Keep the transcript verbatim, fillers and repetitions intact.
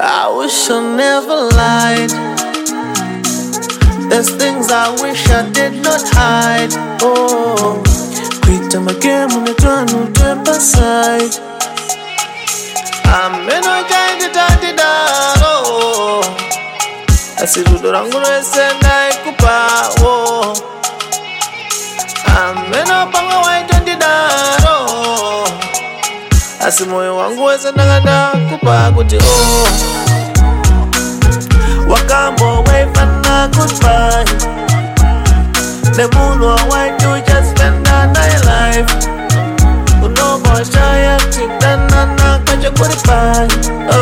I wish I never lied. There's things I wish I did not hide. Oh, quit my game on the turn to the side. I'm in a kind of daddy dad. Oh, I see the Duranguno and I kupa. Oh, I'm in a banga white on the dad. Oh, I see moyo wangu weza nagada kupa kuti. Oh, wakambo wefana goodbye. The moon or white you just spend a night life. No more shy acting than a catch a goodbye.